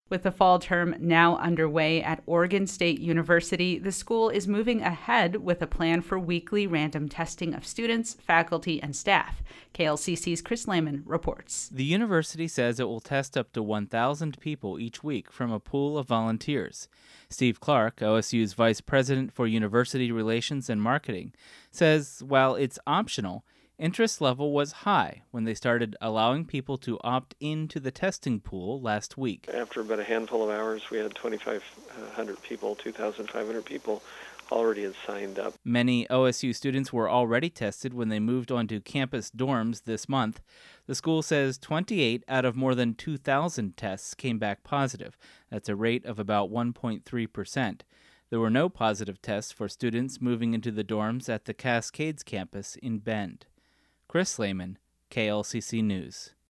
With the fall term now underway at Oregon State University, the school is moving ahead with a plan for weekly random testing of students, faculty, and staff. KLCC's Chris Lehman reports. The university says it will test up to 1,000 people each week from a pool of volunteers. Steve Clark, OSU's Vice President for University Relations and Marketing, says while it's optional, interest level was high when they started allowing people to opt into the testing pool last week. After about a handful of hours, we had 2,500 people, 2,500 people already had signed up. Many OSU students were already tested when they moved onto campus dorms this month. The school says 28 out of more than 2,000 tests came back positive. That's a rate of about 1.3%. There were no positive tests for students moving into the dorms at the Cascades campus in Bend. Chris Lehman, KLCC News.